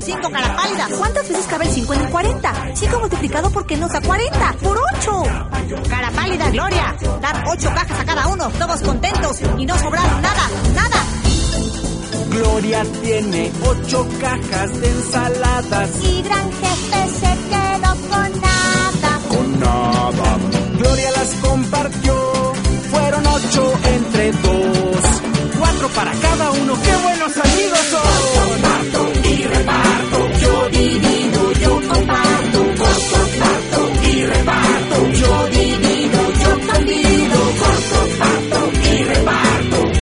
5 cara pálida. ¿Cuántas veces cabe el 5 en el 40? 5 multiplicado por qué nos da 40. ¡Por 8! Cara pálida, Gloria. Dar 8 cajas a cada uno, todos contentos y no sobraron nada. Gloria tiene 8 cajas de ensaladas. Y Gran Jefe se quedó con nada.